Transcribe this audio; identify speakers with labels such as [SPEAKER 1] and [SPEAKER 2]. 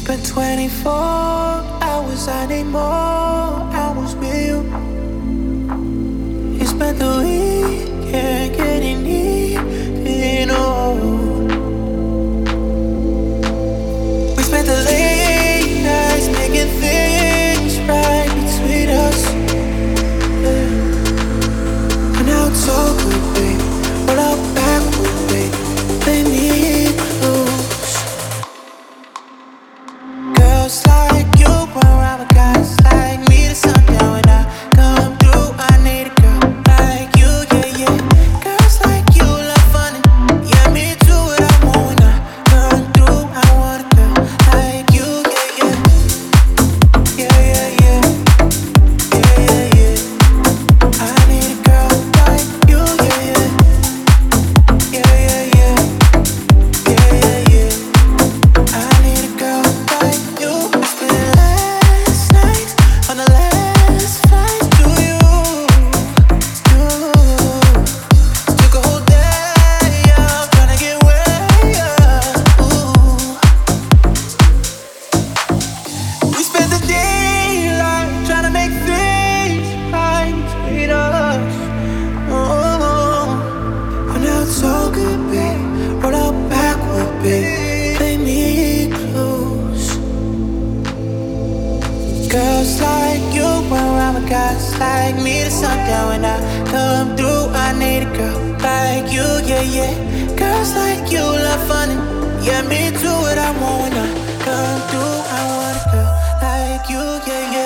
[SPEAKER 1] spent 24 hours, I need more hours with you. You spent the weekend getting even old. We spent the late nights making things right between us. Yeah. And now it's all good, babe. Roll out backward, babe. Play me close. Girls like you run around with guys like me to sundown. When I come through, I need a girl like you, yeah, yeah. Girls like you love fun, and yeah, me too. What I want when I come through, I want a girl like you, yeah, yeah. Yeah, yeah, yeah. Yeah, yeah, yeah. I need a girl like you, yeah, yeah. Yeah, yeah, yeah. Yeah, yeah, yeah. I need a girl like you. I spent last night on the last flight to you. Took a whole day out tryna get way up. Ooh. We spent the daylight tryna make things right between us. Oh, but now it's all good, babe. Roll out backward, babe. Play me close. Girls like you run around with guys like me to sundown. When I come through, I need a girl like you, yeah, yeah. Girls like you love fun, and yeah, me too. What I want when I come through, I want a girl like you, yeah, yeah.